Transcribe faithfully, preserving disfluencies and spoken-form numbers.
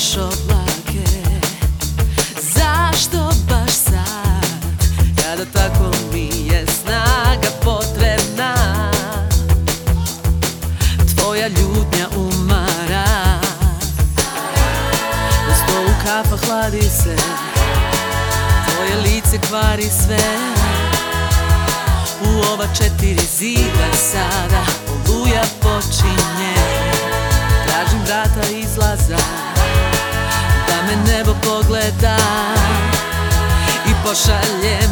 baš oblake? Zašto baš sad, kada tako mi je snaga potrebna? Tvoja ljutnja umara, na stolu kafa hladi se, tvoje lice kvari sve. U ova četiri zida sada oluja počinje. Tražim vrata izlaza, da me nebo pogleda i pošalje